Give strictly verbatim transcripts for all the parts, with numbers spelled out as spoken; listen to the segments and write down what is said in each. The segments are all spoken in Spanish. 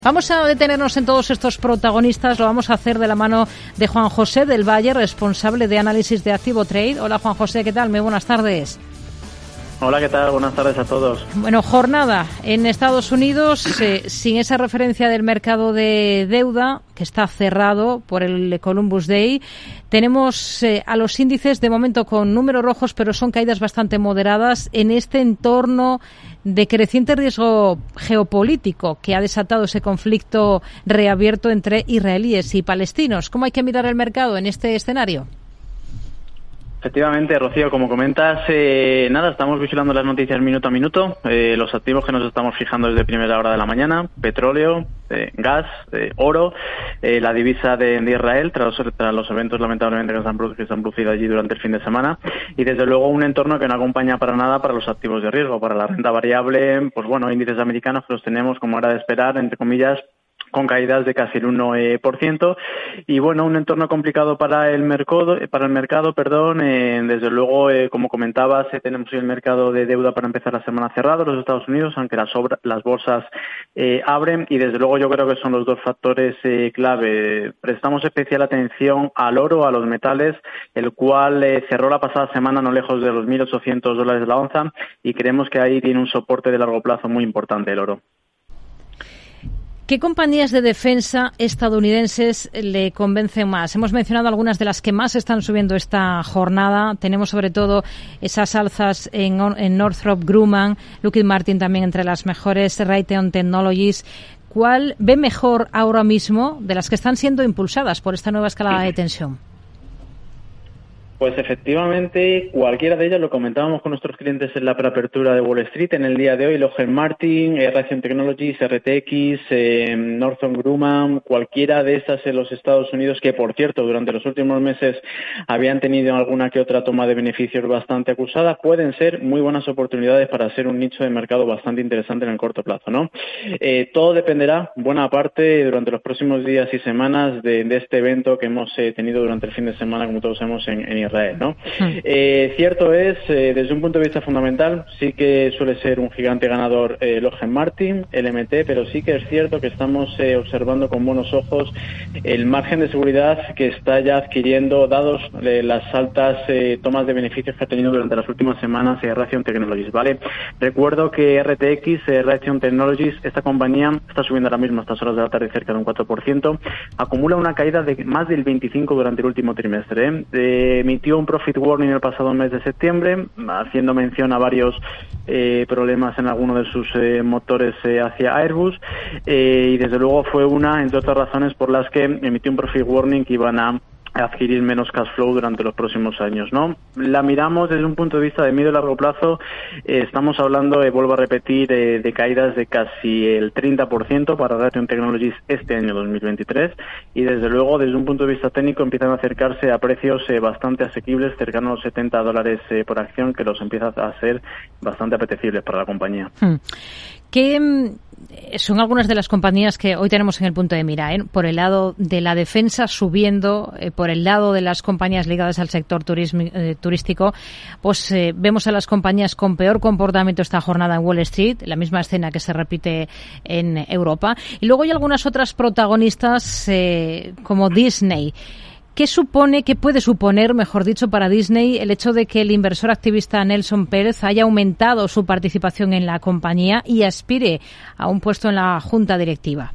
Vamos a detenernos en todos estos protagonistas, lo vamos a hacer de la mano de Juan José del Valle, responsable de análisis de Activo Trade. Hola Juan José, ¿qué tal? Muy buenas tardes. Hola, ¿qué tal? Buenas tardes a todos. Bueno, jornada en Estados Unidos, eh, sin esa referencia del mercado de deuda, que está cerrado por el Columbus Day. Tenemos eh, a los índices de momento con números rojos, pero son caídas bastante moderadas en este entorno de creciente riesgo geopolítico que ha desatado ese conflicto reabierto entre israelíes y palestinos. ¿Cómo hay que mirar el mercado en este escenario? Efectivamente, Rocío, como comentas, eh, nada, estamos vigilando las noticias minuto a minuto. Eh, los activos que nos estamos fijando desde primera hora de la mañana: petróleo, eh, gas, eh, oro, eh, la divisa de, de Israel, tras los, tras los eventos lamentablemente que se, han, que se han producido allí durante el fin de semana, y desde luego un entorno que no acompaña para nada para los activos de riesgo. Para la renta variable, pues bueno, índices americanos que los tenemos, como era de esperar, entre comillas, con caídas de casi el uno por ciento, y bueno, un entorno complicado para el mercado, para el mercado, perdón, eh, desde luego, eh, como comentabas, eh, tenemos el mercado de deuda para empezar la semana cerrado, los Estados Unidos, aunque las, obra, las bolsas eh, abren, y desde luego yo creo que son los dos factores eh, clave. Prestamos especial atención al oro, a los metales, el cual eh, cerró la pasada semana no lejos de los mil ochocientos dólares de la onza, y creemos que ahí tiene un soporte de largo plazo muy importante el oro. ¿Qué compañías de defensa estadounidenses le convencen más? Hemos mencionado algunas de las que más están subiendo esta jornada. Tenemos sobre todo esas alzas en, en Northrop Grumman, Lockheed Martin también entre las mejores, Raytheon Technologies. ¿Cuál ve mejor ahora mismo de las que están siendo impulsadas por esta nueva escalada de tensión? Pues efectivamente, cualquiera de ellas, lo comentábamos con nuestros clientes en la preapertura de Wall Street en el día de hoy: Lockheed Martin, eh, Raytheon Technologies, R T X, eh, Northrop Grumman, cualquiera de esas en los Estados Unidos, que por cierto durante los últimos meses habían tenido alguna que otra toma de beneficios bastante acusada, pueden ser muy buenas oportunidades para ser un nicho de mercado bastante interesante en el corto plazo, ¿no? Eh, todo dependerá, buena parte, durante los próximos días y semanas de, de este evento que hemos eh, tenido durante el fin de semana, como todos sabemos, en, en Israel. ¿no? Eh, cierto es, eh, desde un punto de vista fundamental, sí que suele ser un gigante ganador eh, Lockheed Martin, L M T, pero sí que es cierto que estamos eh, observando con buenos ojos el margen de seguridad que está ya adquiriendo, dados eh, las altas eh, tomas de beneficios que ha tenido durante las últimas semanas eh, Raytheon Technologies, ¿vale? Recuerdo que R T X, eh, Raytheon Technologies, esta compañía está subiendo ahora mismo a estas horas de la tarde cerca de un cuatro por ciento, acumula una caída de más del veinticinco por ciento durante el último trimestre, ¿eh? Eh, emitió un profit warning el pasado mes de septiembre, haciendo mención a varios eh, problemas en alguno de sus eh, motores eh, hacia Airbus, eh, y desde luego fue una, entre otras razones, por las que emitió un profit warning que iban a adquirir menos cash flow durante los próximos años, ¿no? La miramos desde un punto de vista de medio y largo plazo. Eh, estamos hablando, eh, vuelvo a repetir, eh, de caídas de casi el treinta por ciento para Raytheon Technologies este año dos mil veintitrés, y desde luego desde un punto de vista técnico empiezan a acercarse a precios eh, bastante asequibles, cercanos a los setenta dólares eh, por acción, que los empieza a ser bastante apetecibles para la compañía. Hmm. ¿Qué son algunas de las compañías que hoy tenemos en el punto de mira, ¿eh? Por el lado de la defensa subiendo, eh, por el lado de las compañías ligadas al sector turismo, eh, turístico, pues eh, vemos a las compañías con peor comportamiento esta jornada en Wall Street, la misma escena que se repite en Europa. Y luego hay algunas otras protagonistas eh, como Disney. ¿Qué supone, qué puede suponer, mejor dicho, para Disney el hecho de que el inversor activista Nelson Pérez haya aumentado su participación en la compañía y aspire a un puesto en la junta directiva?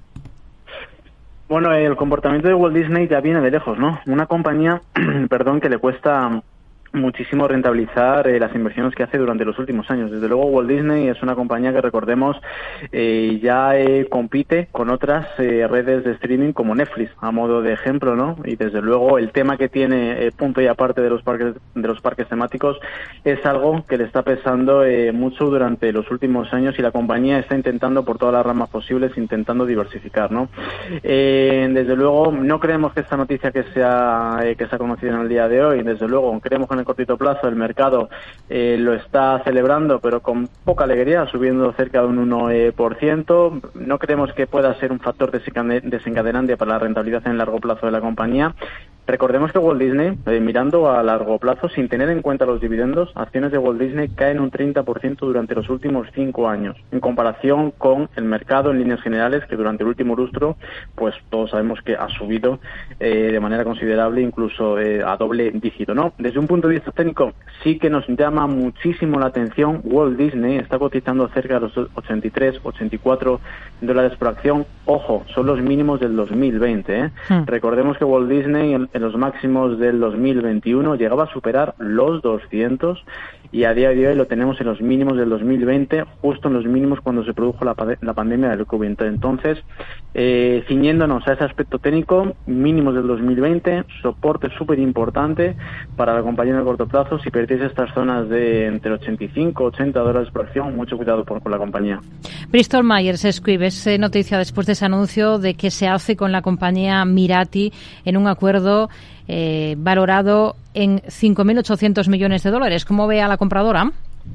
Bueno, el comportamiento de Walt Disney ya viene de lejos, ¿no? Una compañía, perdón, que le cuesta muchísimo rentabilizar eh, las inversiones que hace durante los últimos años. Desde luego Walt Disney es una compañía que, recordemos, eh, ya eh, compite con otras eh, redes de streaming como Netflix, a modo de ejemplo, ¿no? Y desde luego el tema que tiene, eh, punto y aparte de los parques de los parques temáticos, es algo que le está pesando eh, mucho durante los últimos años, y la compañía está intentando por todas las ramas posibles, intentando diversificar, ¿no? Eh, desde luego no creemos que esta noticia que se ha, eh, que se ha conocido en el día de hoy, desde luego creemos que en el cortito plazo el mercado eh, lo está celebrando, pero con poca alegría, subiendo cerca de un uno por ciento. No creemos que pueda ser un factor desencadenante para la rentabilidad en el largo plazo de la compañía, Recordemos que Walt Disney, eh, mirando a largo plazo, sin tener en cuenta los dividendos, acciones de Walt Disney caen un treinta por ciento durante los últimos cinco años, en comparación con el mercado en líneas generales, que durante el último lustro, pues todos sabemos que ha subido eh, de manera considerable, incluso eh, a doble dígito, ¿no? Desde un punto de vista técnico, sí que nos llama muchísimo la atención. Walt Disney está cotizando cerca de los ochenta y tres, ochenta y cuatro dólares por acción. Ojo, son los mínimos del dos mil veinte, ¿eh? Hmm. Recordemos que Walt Disney en, en los máximos del dos mil veintiuno llegaba a superar los doscientos y a día de hoy lo tenemos en los mínimos del dos mil veinte, justo en los mínimos cuando se produjo la, la pandemia del COVID. Entonces, eh, ciñéndonos a ese aspecto técnico, mínimos del dos mil veinte, soporte súper importante para la compañía en el corto plazo. Si perdéis estas zonas de entre ochenta y cinco, ochenta dólares por acción, mucho cuidado por, con la compañía. Bristol Myers Squibb, es eh, noticia después de ese anuncio de que se hace con la compañía Mirati en un acuerdo eh, valorado en cinco mil ochocientos millones de dólares. ¿Cómo ve a la compradora?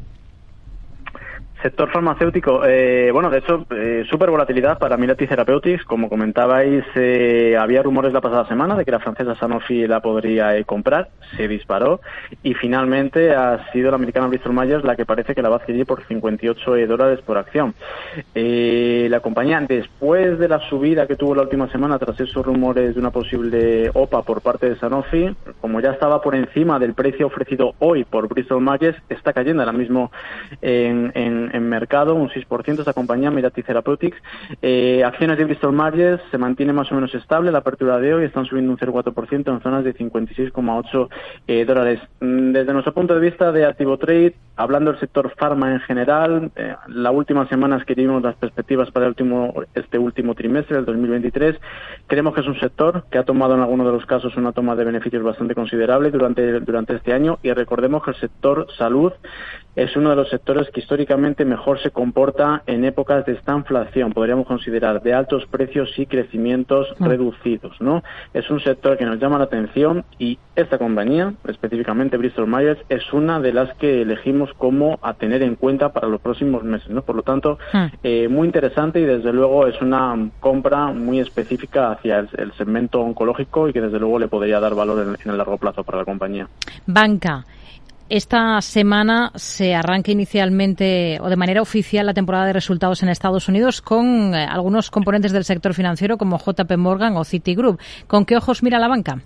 Sector farmacéutico, eh, bueno, de hecho, eh, súper volatilidad para Mirati Therapeutics. Como comentabais, eh, había rumores la pasada semana de que la francesa Sanofi la podría eh, comprar, se disparó y finalmente ha sido la americana Bristol Myers la que parece que la va a adquirir por cincuenta y ocho eh, dólares por acción. Eh, la compañía, después de la subida que tuvo la última semana tras esos rumores de una posible O P A por parte de Sanofi, como ya estaba por encima del precio ofrecido hoy por Bristol Myers, está cayendo ahora mismo en, en en mercado un seis por ciento esta compañía, Mirati Therapeutics. Eh, acciones de Bristol Myers se mantiene más o menos estable, la apertura de hoy están subiendo un cero coma cuatro por ciento en zonas de cincuenta y seis coma ocho eh, dólares. Desde nuestro punto de vista de Activo Trade, hablando del sector farma en general, eh, la última semana que vimos las perspectivas para el último, este último trimestre del dos mil veintitrés, creemos que es un sector que ha tomado en algunos de los casos una toma de beneficios bastante considerable durante, durante este año, y recordemos que el sector salud es uno de los sectores que históricamente mejor se comporta en épocas de estanflación, podríamos considerar, de altos precios y crecimientos mm. reducidos, ¿no? Es un sector que nos llama la atención y esta compañía, específicamente Bristol Myers, es una de las que elegimos como a tener en cuenta para los próximos meses, ¿no? Por lo tanto, mm. eh, muy interesante y desde luego es una compra muy específica hacia el, el segmento oncológico y que desde luego le podría dar valor en, en el largo plazo para la compañía. Banca. Esta semana se arranca inicialmente o de manera oficial la temporada de resultados en Estados Unidos con eh, algunos componentes del sector financiero como J P Morgan o Citigroup. ¿Con qué ojos mira la banca?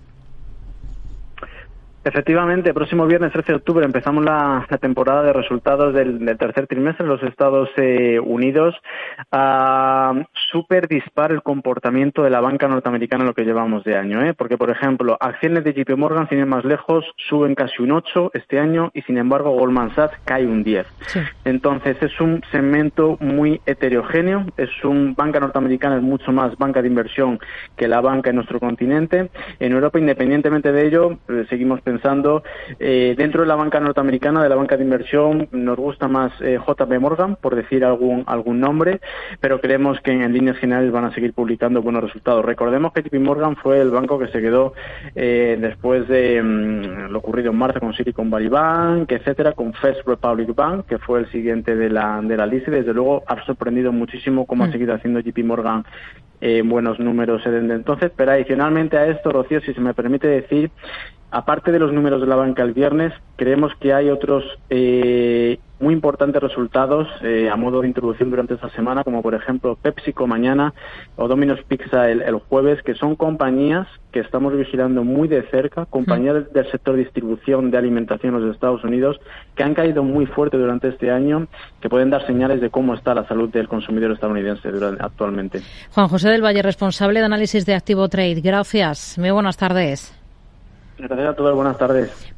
Efectivamente, el próximo viernes trece de octubre empezamos la, la temporada de resultados del, del tercer trimestre en los Estados eh, Unidos. Uh, súper dispar el comportamiento de la banca norteamericana en lo que llevamos de año, ¿eh? Porque, por ejemplo, acciones de J P Morgan, sin ir más lejos, suben casi un ocho este año y, sin embargo, Goldman Sachs cae un diez. Sí. Entonces, es un segmento muy heterogéneo. Es un banca norteamericana, es mucho más banca de inversión que la banca en nuestro continente. En Europa, independientemente de ello, eh, seguimos pensando Pensando eh, dentro de la banca norteamericana, de la banca de inversión, nos gusta más eh, J P Morgan, por decir algún algún nombre, pero creemos que en, en líneas generales van a seguir publicando buenos resultados. Recordemos que J P Morgan fue el banco que se quedó eh, después de mm, lo ocurrido en marzo con Silicon Valley Bank, etcétera, con First Republic Bank, que fue el siguiente de la de la lista, y desde luego ha sorprendido muchísimo cómo mm. ha seguido haciendo J P Morgan eh, buenos números desde entonces. Pero adicionalmente a esto, Rocío, si se me permite decir, aparte de los números de la banca el viernes, creemos que hay otros eh, muy importantes resultados eh, a modo de introducción durante esta semana, como por ejemplo PepsiCo mañana o Domino's Pizza el, el jueves, que son compañías que estamos vigilando muy de cerca, compañías del, del sector de distribución de alimentación en los Estados Unidos, que han caído muy fuerte durante este año, que pueden dar señales de cómo está la salud del consumidor estadounidense durante, actualmente. Juan José del Valle, responsable de análisis de Activo Trade. Gracias. Muy buenas tardes. Gracias a todos, buenas tardes.